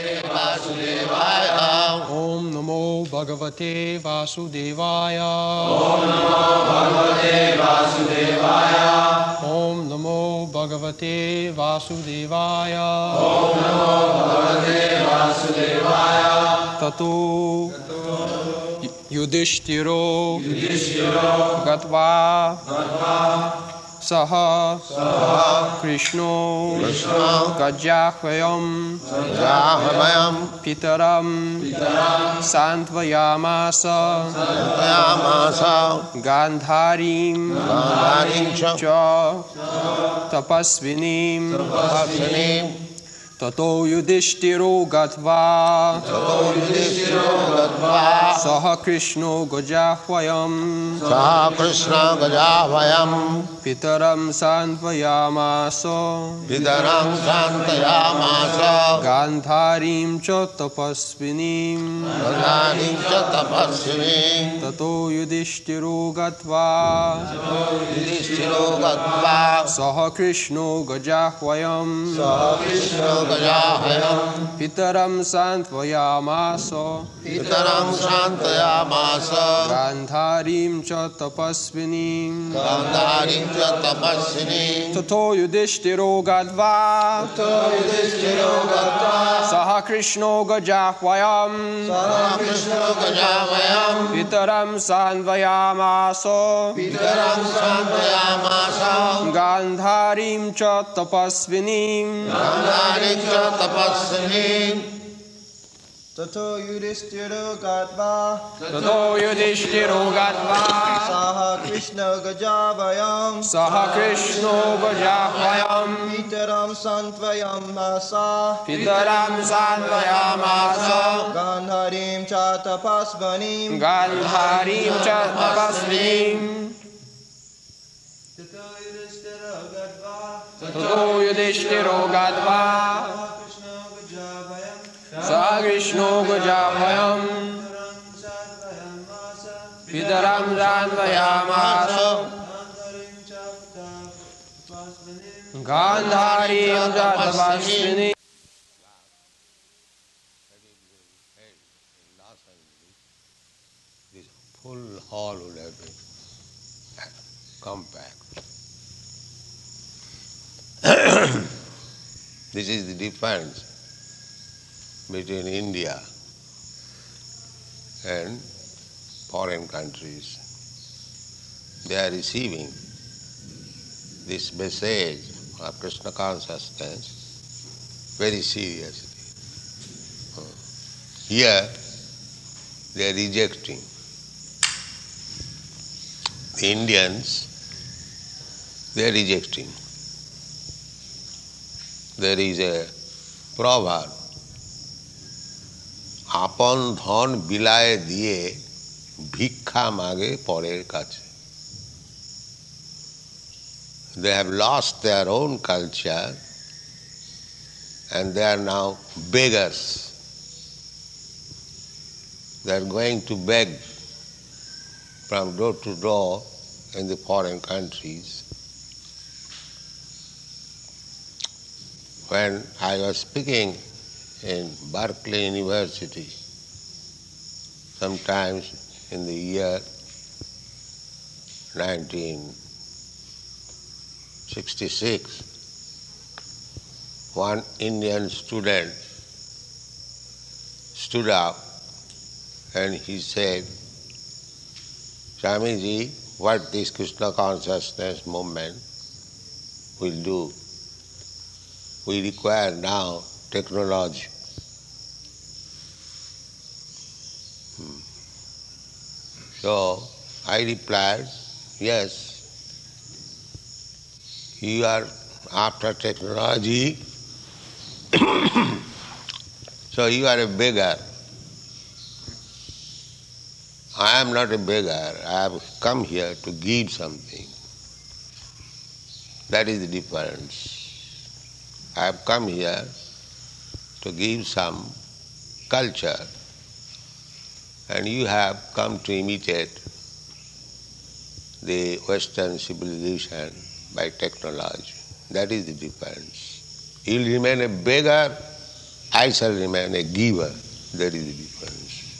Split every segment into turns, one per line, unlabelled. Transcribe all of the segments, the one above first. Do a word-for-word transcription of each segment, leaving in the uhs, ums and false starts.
Vasudevaya.
Om Namo Bhagavate Vasudevaya.
Om Namo Bhagavate Vasudevaya.
Om Namo Bhagavate Vasudevaya.
Om Namo Bhagavate Vasudevaya.
Tato Yudhishthiro
Yudhishthiro
Gatva
Gatva
Saha
Saha
Krishno
Krishno
Gajahvayam
Gajahvayam
Pitaram
Pitaram
Santvayamasa
Santvayamasa
Gandharim
Gandharim
Cha Tapasvinim
Tapasvinim
Tato Yudhishthiro Gatva
Tato Yudhishthiro Gatva
Saha Krishno Gajahvayam
Saha Krishna Gajahvayam
Pitaram Santvayamasa
Pitaram Santvayamasa
Gandharim Cha Tapasvinim
Gandharim Cha Tapasvinim
Tato Yudhishthiro Gatva
Yudhishthiro Gatva
Saha Krishno Gajahvayam
Saha Krishna Gajahvayam
Pitaram Santvayamasa
Pitaram Santvayamasa
Gandharim Cha Tapasvinim
Gandharim Cha Tapasvinim
Tato Yudhishthiro Gatva
Tato Yudhishthiro Gatva
Saha Krishno Gajahvayam
Saha Krishna Gajahvayam
Pitaram Santvayamasa
Pitaram Santvayamasa
Gandharim Cha Tapasvinim
Gandharim Cha Tapasvinim
Tato Yudhishthiro Gatva
Tato Yudhishthiro Gatva
Saha Krishna Gajahvayam
Saha Krishno Gajahvayam
Pitaram Santvayam Masa
Pitaram Santvayamasa
Gandharim Cha Tapasvanim
Gandharim Cha Tapasvinim
Tato Yudhishthiro Gatva
Tato Yudhishthiro Gatva Saha Krishno Gajahvayam Pitaram Santvayamasa Gandharim Cha Tapasvinim.
This full hall would have been compact. This is the difference between India and foreign countries. They are receiving this message of Krishna consciousness very seriously. Here they are rejecting. The Indians, they are rejecting. There is a proverb, আপন ধন বিলায় দিয়ে ভিক্ষা মাগে পরের কাছে. They have lost their own culture and they are now beggars. They are going to beg from door to door in the foreign countries. When I was speaking in Berkeley University, sometimes in the year nineteen sixty-six, one Indian student stood up and he said, Swamiji, what this Krishna consciousness movement will do? We require now technology. Hmm. So I replied, yes, you are after technology, so you are a beggar. I am not a beggar. I have come here to give something. That is the difference. I have come here to give some culture, and you have come to imitate the Western civilization by technology. That is the difference. You will remain a beggar I shall remain a giver. That is the difference.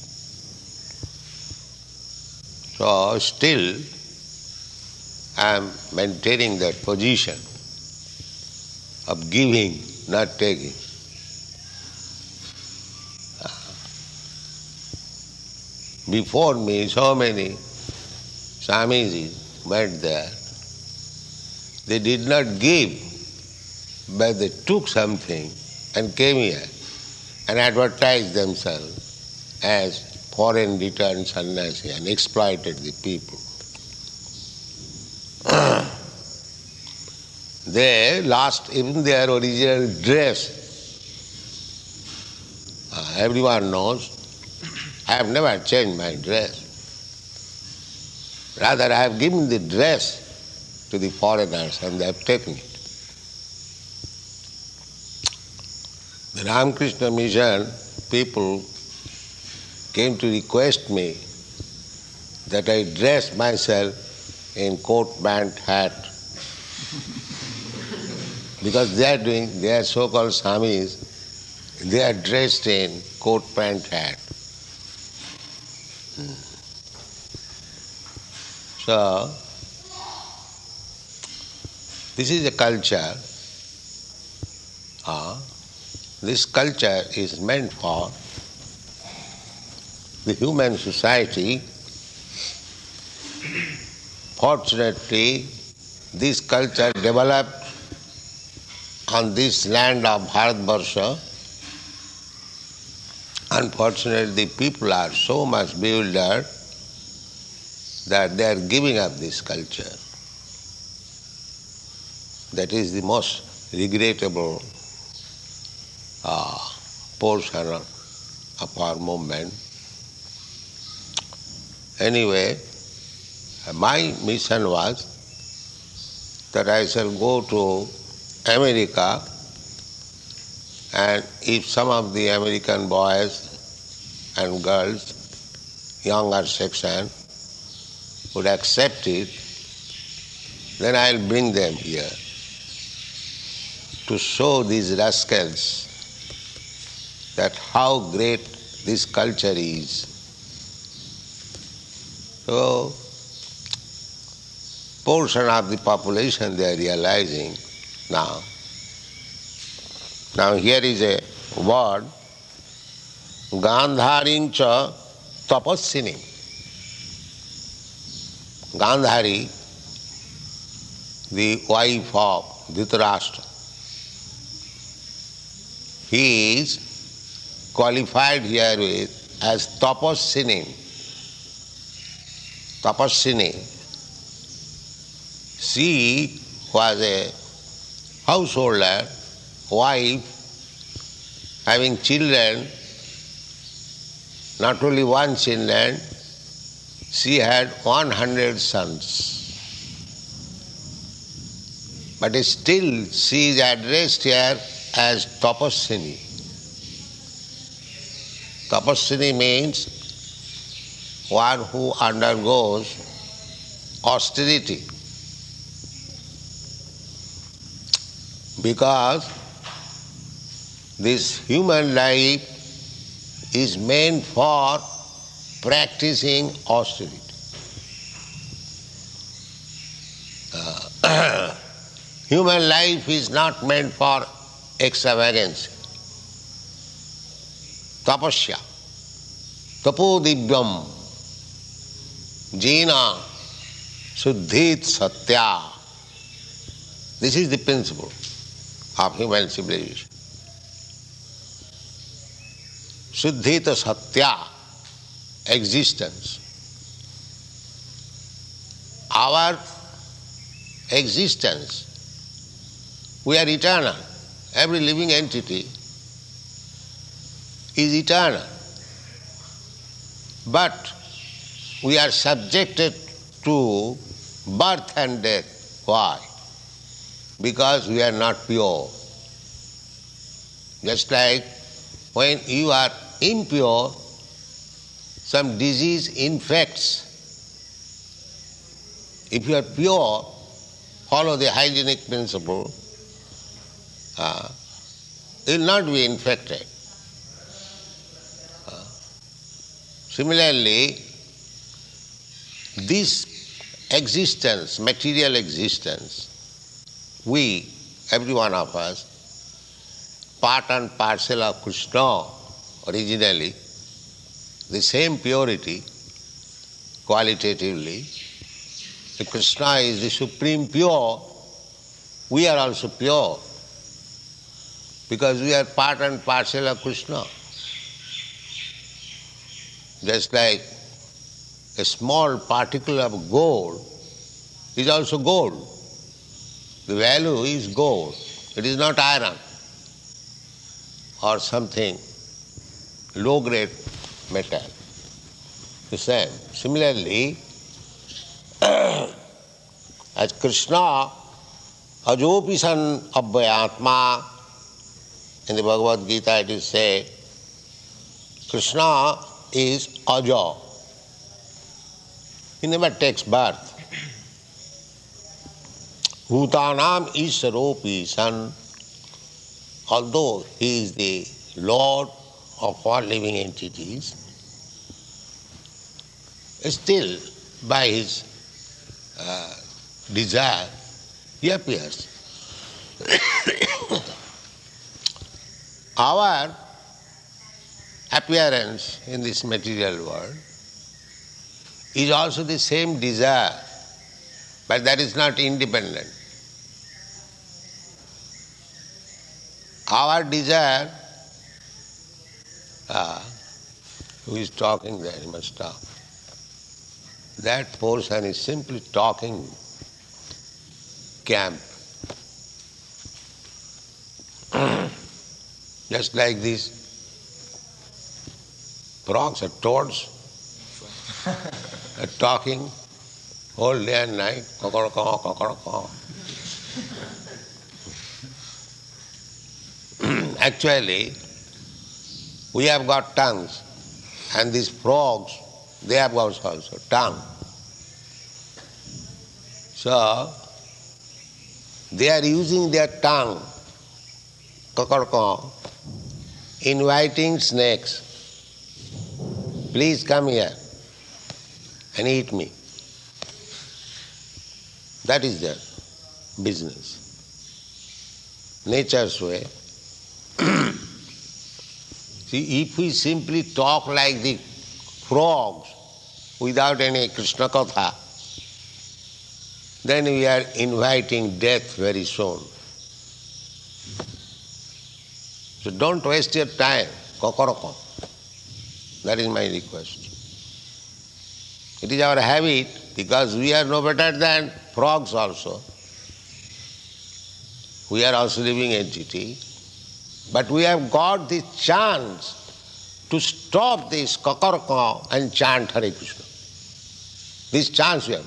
So still I am maintaining that position of giving, not taking. Before me, so many Swamijis went there. They did not give, but they took something and came here and advertised themselves as foreign returned sannyasi and exploited the people. They lost even their original dress. Uh, everyone knows I have never changed my dress. Rather, I have given the dress to the foreigners and they have taken it. The Ramakrishna Mission people came to request me that I dress myself in coat, band, hat. Because they are doing, they are so-called Swamis, they are dressed in coat, pant, hat. Hmm. So, this is a culture. Uh, this culture is meant for the human society. Fortunately, this culture developed on this land of Bharatvarsha. Unfortunately, the people are so much bewildered that they are giving up this culture. That is the most regrettable uh, portion of our movement. Anyway, my mission was that I shall go to America, and if some of the American boys and girls, younger section, would accept it, then I'll bring them here to show these rascals that how great this culture is. So, portion of the population they are realizing now. Now here is a word, Gandharing cha tapassini. Gandhari, the wife of Dhritarashtra, he is qualified here with as tapassini. Tapassini. She was a householder, wife, having children, not only one children, she had one hundred sons. But still she is addressed here as tapassini. Tapassini means one who undergoes austerity. Because this human life is meant for practicing austerity. Uh, human life is not meant for extravagance. Tapasya, tapo divyam, jena, suddhit satya. This is the principle of human civilization. Suddhita satya, existence. Our existence, we are eternal. Every living entity is eternal. But we are subjected to birth and death. Why? Because we are not pure. Just like when you are impure, some disease infects. If you are pure, follow the hygienic principle, uh, you will not be infected. Similarly, this existence, material existence, we, every one of us, part and parcel of Krishna originally, the same purity, qualitatively. If Krishna is the supreme pure, we are also pure, because we are part and parcel of Krishna. Just like a small particle of gold is also gold. The value is gold. It is not iron or something low-grade metal. The same. Similarly, as Krishna, ajopi san abhyatma, in the Bhagavad Gita it is said, Krishna is aja. He never takes birth. Bhutanam Isharopi san, although he is the Lord of all living entities, still by his uh, desire he appears. Our appearance in this material world is also the same desire, but that is not independent. Our desire, ah, who is talking there, he must stop. That portion is simply talking camp. Just like these frogs or toads are talking all day and night. Kokoroko, kokoroko. Actually, we have got tongues, and these frogs, they have got also tongue. So, they are using their tongue, kokoroko, inviting snakes. Please come here and eat me. That is their business. Nature's way. See, if we simply talk like the frogs without any Krishna Katha, then we are inviting death very soon. So don't waste your time, kokoroko. That is my request. It is our habit, because we are no better than frogs also. We are also living entity. But we have got the chance to stop this kokoroko and chant Hare Krishna. This chance we have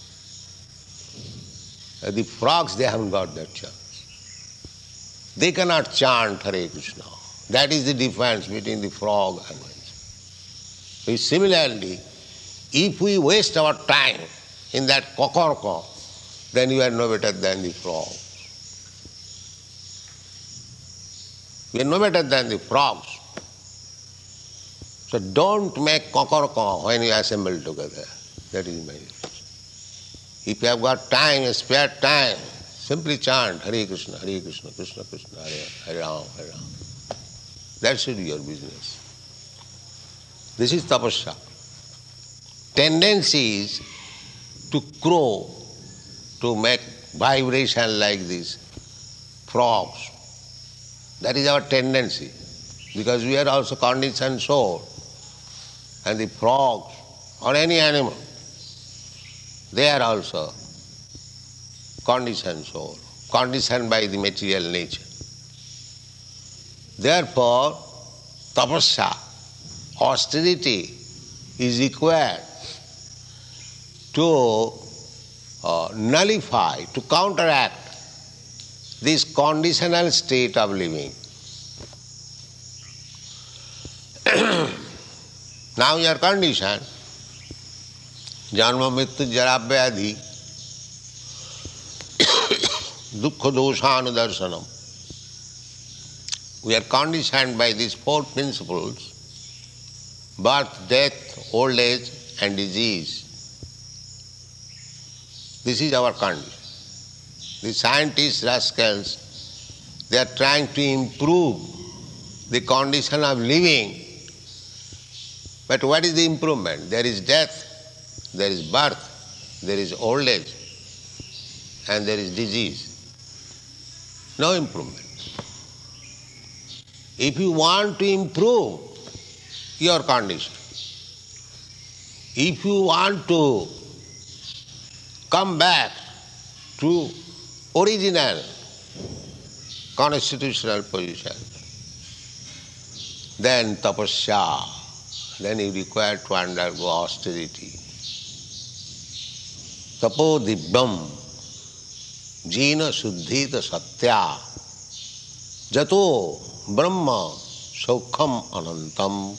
got. The frogs, they haven't got that chance. They cannot chant Hare Krishna. That is the difference between the frog and us. So similarly, if we waste our time in that kokoroko, then we are no better than the frog. We are no better than the frogs. So don't make kokoroko when you assemble together. That is my request. If you have got time, spare time, simply chant Hare Krishna, Hare Krishna, Krishna Krishna, Hare Hare Ram, Hare Ram. That should be your business. This is tapasya. Tendency is to crow, to make vibration like this, frogs. That is our tendency, because we are also conditioned soul. And the frogs or any animal, they are also conditioned soul, conditioned by the material nature. Therefore, tapasya, austerity, is required to uh, nullify, to counteract this conditional state of living. Now you are conditioned, janma mrityu jara vyadhi, dukkha doshanu darshanam. We are conditioned by these four principles: birth, death, old age and disease. This is our condition. The scientists, rascals, they are trying to improve the condition of living. But what is the improvement? There is death, there is birth, there is old age, and there is disease. No improvement. If you want to improve your condition, if you want to come back to original constitutional position, then tapasya, then you require to undergo austerity. Tapo dibbam, jina suddhita satya, jato brahma saukham anantam.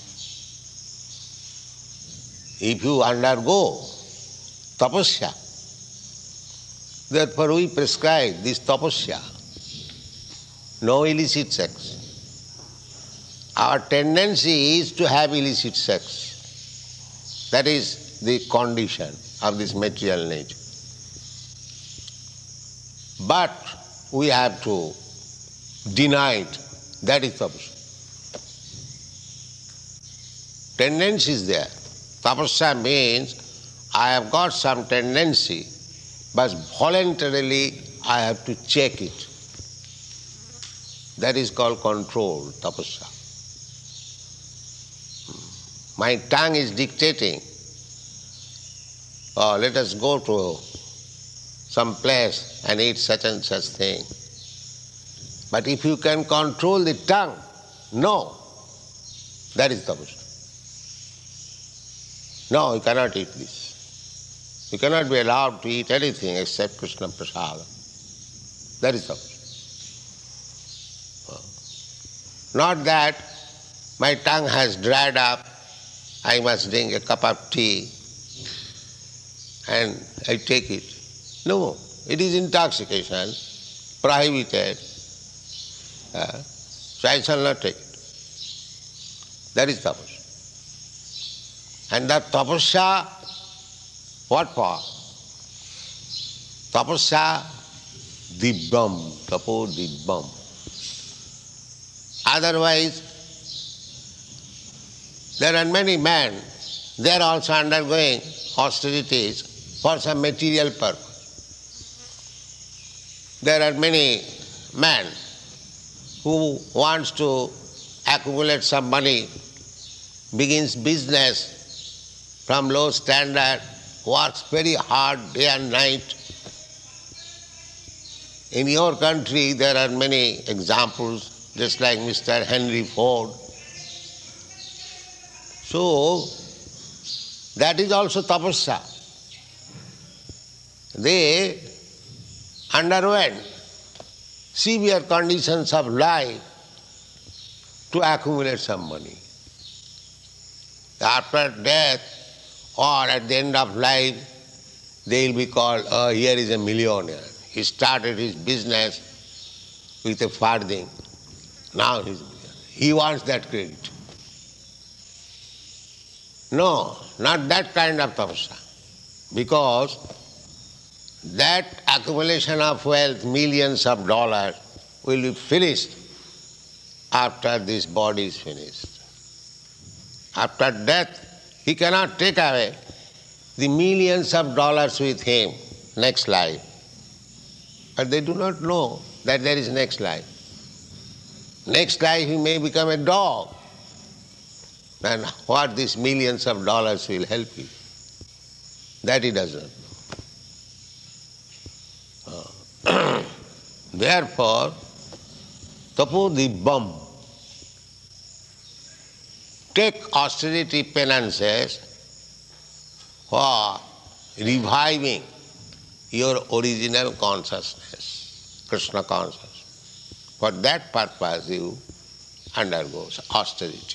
If you undergo tapasya, therefore we prescribe this tapasya, no illicit sex. Our tendency is to have illicit sex. That is the condition of this material nature. But we have to deny it. That is tapasya. Tendency is there. Tapasya means I have got some tendency, but voluntarily I have to check it. That is called control, tapasya. My tongue is dictating, oh, let us go to some place and eat such and such thing. But if you can control the tongue, no, that is tapasya. No, you cannot eat this. You cannot be allowed to eat anything except Krishna Prasada. That is tapasya. Not that my tongue has dried up, I must drink a cup of tea and I take it. No, it is intoxication, prohibited. Uh, so I shall not take it. That is tapasya. And that tapasya, what for? Tapasya dibbam, tapo dibbam. Otherwise, there are many men, they are also undergoing austerities for some material purpose. There are many men who wants to accumulate some money, begins business from low standard, works very hard day and night. In your country there are many examples, just like Mister Henry Ford. So, that is also tapasya. They underwent severe conditions of life to accumulate some money. After death or at the end of life, they will be called, oh, here is a millionaire. He started his business with a farthing. Now he is a millionaire. He wants that credit. No, not that kind of tapasya. Because that accumulation of wealth, millions of dollars, will be finished after this body is finished. After death, he cannot take away the millions of dollars with him next life. But they do not know that there is next life. Next life he may become a dog. Then what these millions of dollars will help you? That he doesn't know. Uh, Therefore, tapo dibbam. Take austerity penances for reviving your original consciousness, Krishna consciousness. For that purpose you undergo austerity.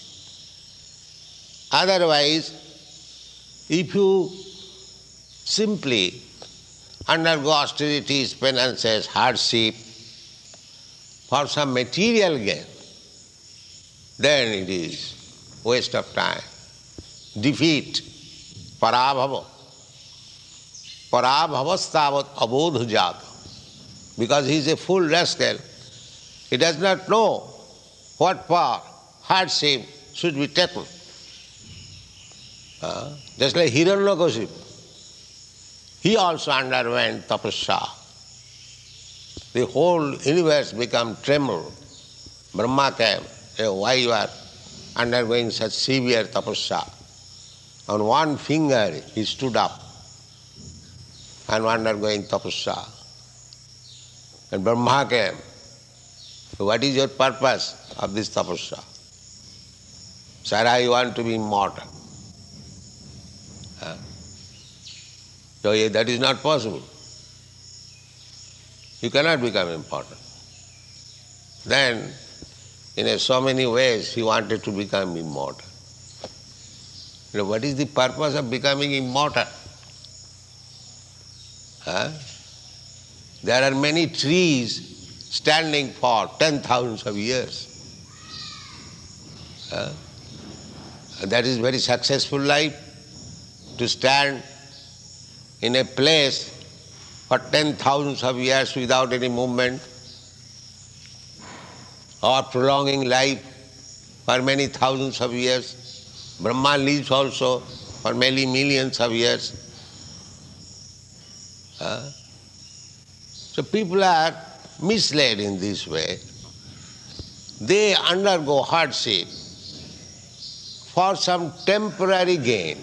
Otherwise, if you simply undergo austerities, penances, hardship for some material gain, then it is waste of time. defeat, parabhava. Parabhavastavat abodhujata. Because he is a full rascal, he does not know what part, hardship should be taken. Uh, just like Hiranyakashipu, he also underwent tapasya. The whole universe became tremble. Brahma came, hey, why you are undergoing such severe tapasya? On one finger he stood up and undergoing tapasya. And Brahma came, what is your purpose of this tapasya? Sir, I want to be immortal. Huh? So yeah, that is not possible. You cannot become immortal. Then, in a, so many ways, he wanted to become immortal. You know, what is the purpose of becoming immortal? Huh? There are many trees standing for ten thousands of years. Huh? That is very successful life, to stand in a place for ten thousands of years without any movement, or prolonging life for many thousands of years. Brahma lives also for many millions of years. Huh? So people are misled in this way. They undergo hardship for some temporary gain,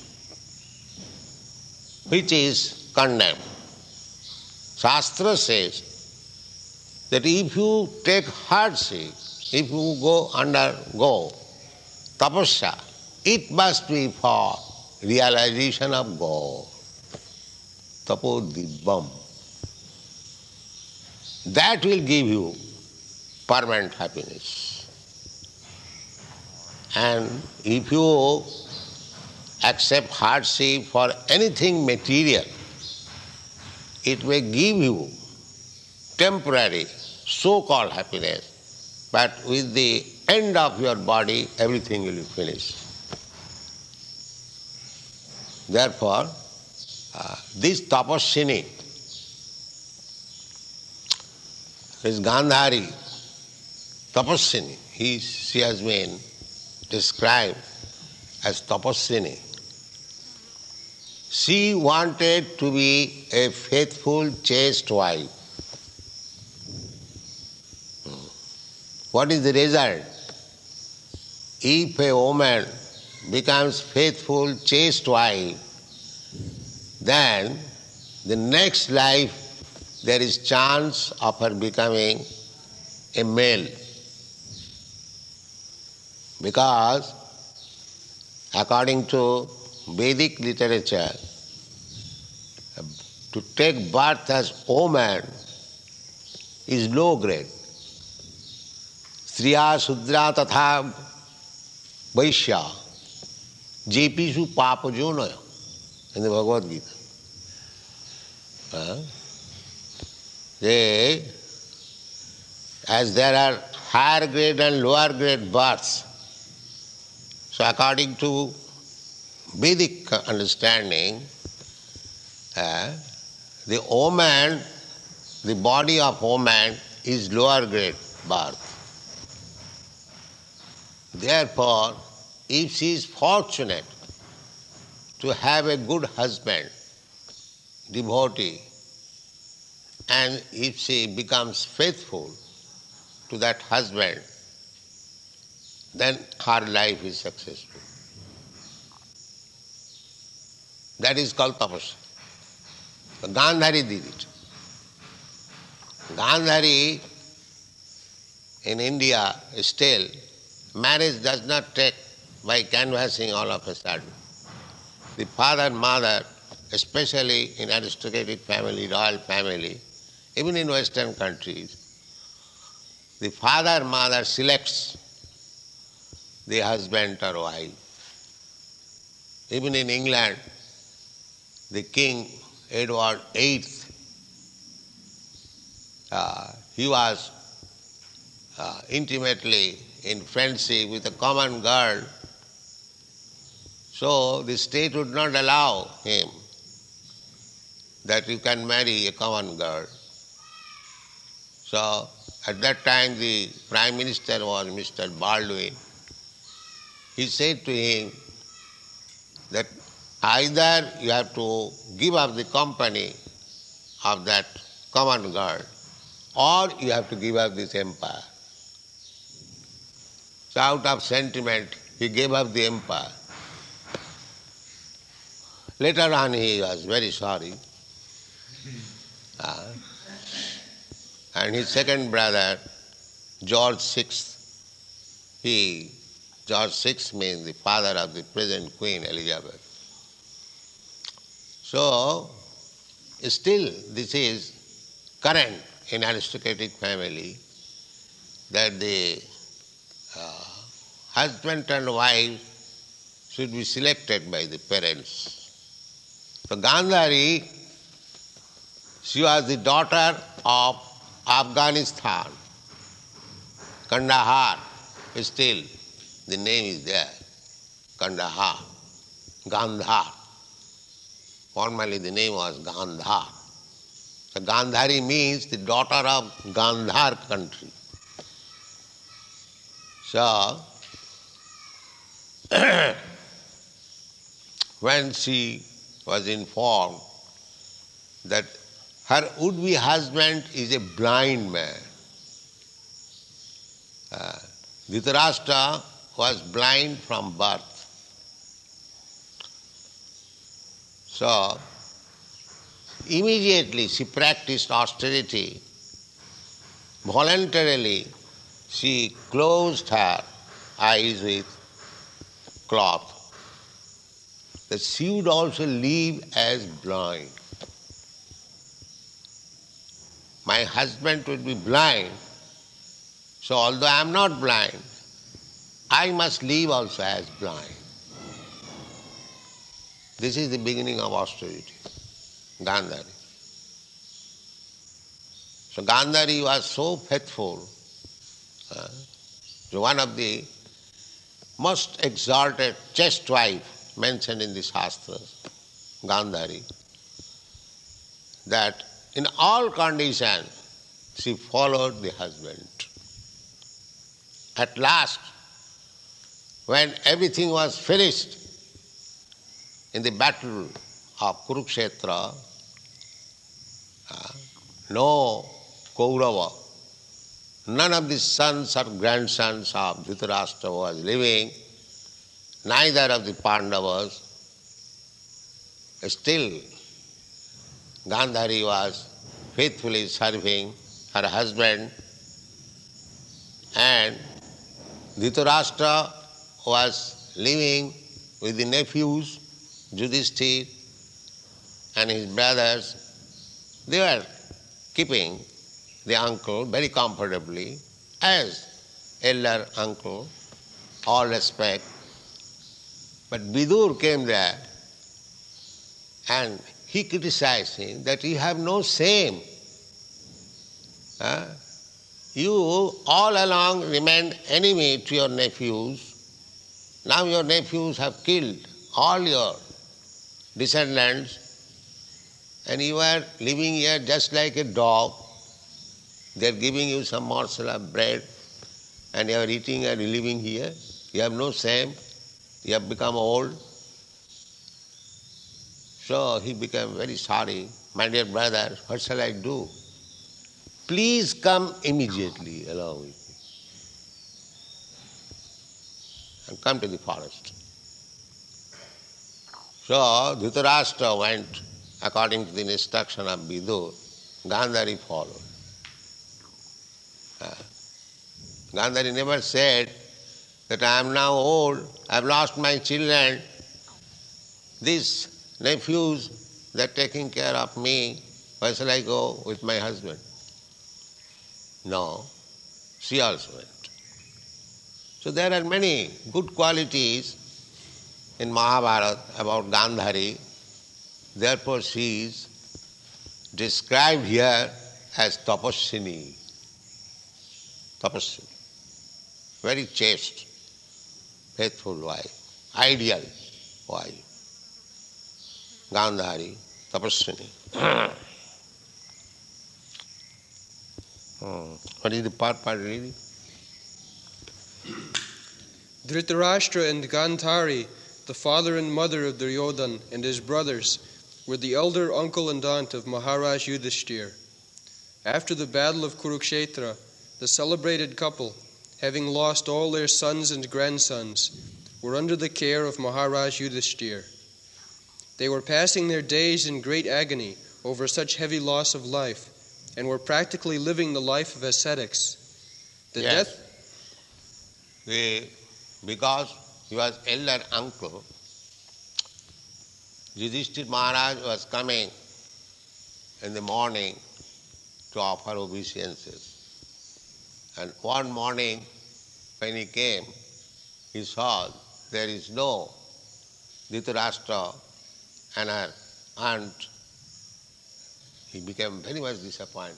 which is condemned. Shastra says that if you take hardship, if you go undergo tapasya, it must be for realization of God. Tapo dibbam. That will give you permanent happiness. And if you accept hardship for anything material, it may give you temporary so-called happiness, but with the end of your body, everything will be finished. Therefore, uh, this Tapaswini, this Gandhari, Tapaswini, he, she has been described as Tapaswini. She wanted to be a faithful, chaste wife. What is the result? If a woman becomes faithful, chaste wife, then the next life there is chance of her becoming a male. Because according to Vedic literature, to take birth as woman is low grade. Striya Sudra Tatha Vaishya Jepishu Papajonaya in the Bhagavad Gita. Uh, they, as there are higher grade and lower grade births, so according to Vedic understanding, uh, the woman, the body of woman is lower grade birth. Therefore, if she is fortunate to have a good husband, devotee, and if she becomes faithful to that husband, then her life is successful. That is called tapasya. Gandhari did it. Gandhari in India still, marriage does not take by canvassing all of a sudden. The father and mother, especially in aristocratic family, royal family, even in Western countries, the father and mother selects the husband or wife. Even in England, the King Edward the eighth, uh, he was uh, intimately in friendship with a common girl. So the state would not allow him that you can marry a common girl. So at that time the Prime Minister was Mister Baldwin. He said to him that either you have to give up the company of that common girl or you have to give up this empire. So out of sentiment, he gave up the empire. Later on he was very sorry. Uh, and his second brother, George the sixth, he, George the sixth means the father of the present Queen Elizabeth. So, still this is current in aristocratic family that the uh, husband and wife should be selected by the parents. So Gandhari, she was the daughter of Afghanistan, Kandahar, still the name is there, Kandahar, Gandhar. Formerly the name was Gandhar. So Gandhari means the daughter of Gandhar country. So, when she was informed that her would-be husband is a blind man, uh, Dhritarashtra was blind from birth. So, immediately she practiced austerity. Voluntarily, she closed her eyes with cloth, that she would also live as blind. My husband would be blind, so although I am not blind, I must live also as blind. This is the beginning of austerity, Gandhari. So Gandhari was so faithful, uh, so one of the most exalted chaste wife mentioned in the Shastras, Gandhari, that in all conditions she followed the husband. At last, when everything was finished in the battle of Kurukshetra, uh, no Kaurava, none of the sons or grandsons of Dhritarashtra was living, neither of the Pandavas. Still, Gandhari was faithfully serving her husband, and Dhritarashtra was living with the nephews, Yudhishthira and his brothers. They were keeping the uncle very comfortably as elder uncle, all respect. But Vidur came there and he criticized him that you have no shame. Huh? You all along remained enemy to your nephews. Now your nephews have killed all your descendants and you are living here just like a dog. They are giving you some morsel of bread and you are eating and living here. You have no shame. You have become old. So he became very sorry. My dear brother, what shall I do? Please come immediately along with me and come to the forest. So Dhritarashtra went according to the instruction of Vidur. Gandhari followed. Uh, Gandhari never said that I am now old, I have lost my children, these nephews, they are taking care of me, why shall I go with my husband? No, she also went. So there are many good qualities in Mahabharata about Gandhari, therefore she is described here as Tapaswini. Tapaswini, very chaste, faithful wife, ideal wife, Gandhari, Tapaswini. hmm. What is the part part reading?
Dhritarashtra and Gandhari, the father and mother of Duryodhana and his brothers, were the elder uncle and aunt of Maharaj Yudhishthir. After the battle of Kurukshetra, the celebrated couple, having lost all their sons and grandsons, were under the care of Maharaj Yudhishthir. They were passing their days in great agony over such heavy loss of life, and were practically living the life of ascetics. The
Yes.
death
The, because he was elder uncle, Yudhishthir Maharaj was coming in the morning to offer obeisances. And one morning when he came, he saw there is no Dhritarashtra and her aunt. He became very much disappointed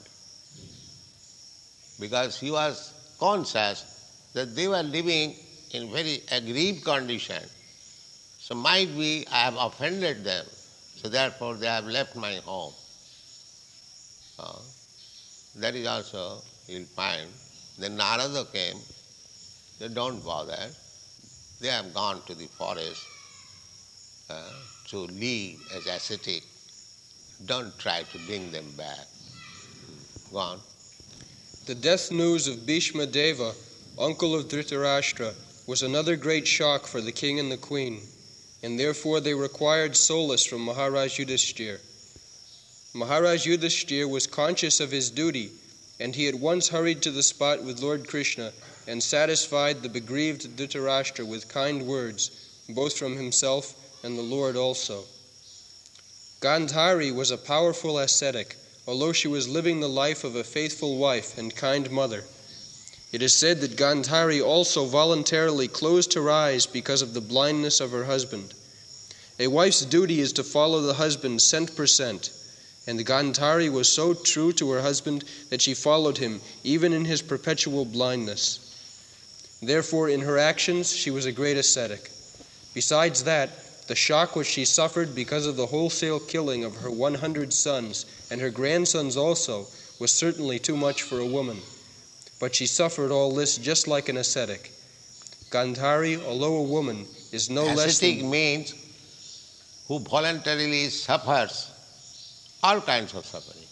because he was conscious that they were living in very aggrieved condition. So might be I have offended them, so therefore they have left my home. Uh, that is also, you'll find. Then Narada came, they don't bother. They have gone to the forest uh, to live as ascetic. Don't try to bring them back. Go on.
The death news of Bhishma Deva, uncle of Dhritarashtra, was another great shock for the king and the queen, and therefore they required solace from Maharaj Yudhishthir. Maharaj Yudhishthir was conscious of his duty, and he at once hurried to the spot with Lord Krishna and satisfied the begrieved Dhritarashtra with kind words, both from himself and the Lord also. Gandhari was a powerful ascetic, although she was living the life of a faithful wife and kind mother. It is said that Gandhari also voluntarily closed her eyes because of the blindness of her husband. A wife's duty is to follow the husband cent per cent, and Gandhari was so true to her husband that she followed him even in his perpetual blindness. Therefore, in her actions, she was a great ascetic. Besides that, the shock which she suffered because of the wholesale killing of her one hundred sons and her grandsons also was certainly too much for a woman. But she suffered all this just like an ascetic. Gandhari, although a woman, is no less
Ascetic
than...
means who voluntarily suffers all kinds of suffering.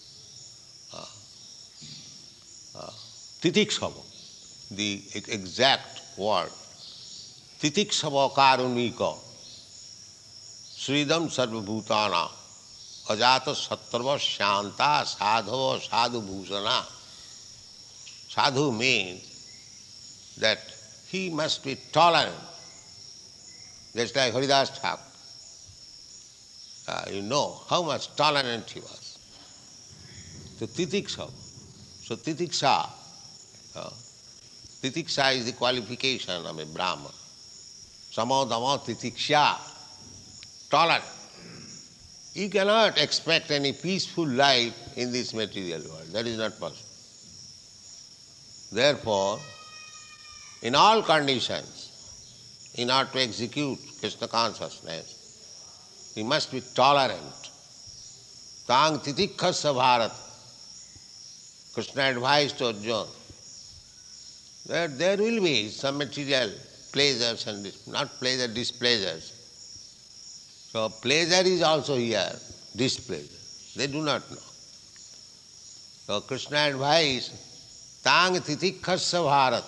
Uh, uh, Titiksava, the exact word. Titiksava karunika, sridam sarva bhutana, ajata sattva shanta sadhava sadhu bhusana. Sadhu means that he must be tolerant, just like Haridas Thakur. Uh, you know how much tolerant he was. So titiksa. So titiksa, uh, titiksa is the qualification of a Brahman. Samadama titiksha, tolerant. You cannot expect any peaceful life in this material world. That is not possible. Therefore, in all conditions, in order to execute Krishna consciousness, we must be tolerant. Tang titikkha bharat. Krishna advised to Arjuna that there will be some material pleasures and dis- not pleasure, displeasures. So pleasure is also here, displeasure. They do not know. So Krishna advised, Tang titikkha bharat.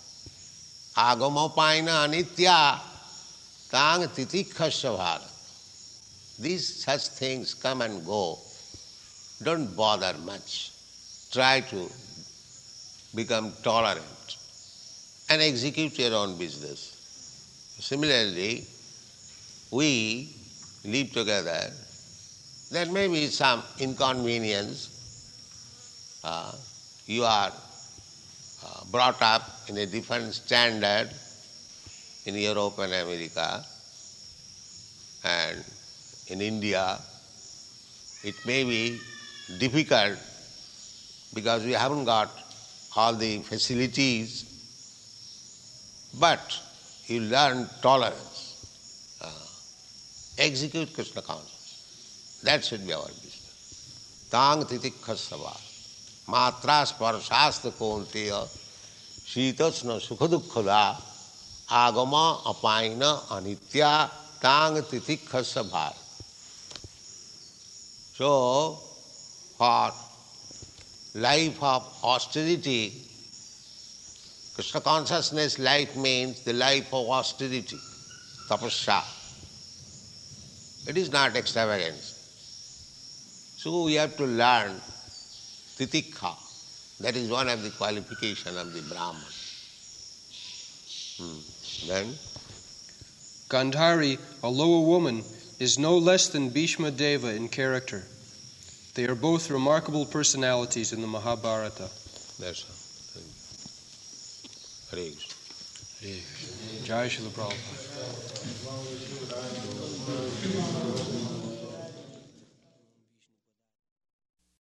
Agamopaina anitya. Tang titikkha bharat. These such things come and go. Don't bother much. Try to become tolerant and execute your own business. Similarly, we live together. There may be some inconvenience. Uh, you are uh, brought up in a different standard in Europe and America, and in India, it may be difficult because we haven't got all the facilities, but you learn tolerance. Uh, Execute Krishna consciousness. That should be our business. Tang titikkha matra sparshasta konteya shitasna sukhadukkhada agama apaina anitya tang titikkha bhar. So, for life of austerity, Krishna consciousness life means the life of austerity, tapasya. It is not extravagance. So we have to learn titikha. That is one of the qualifications of the Brahman. Hmm. Then?
Gandhari, although a woman, is no less than Bhishma Deva in character. They are both remarkable personalities in the Mahabharata.
That's all. Hare Krishna.
Jai Srila Prabhupada.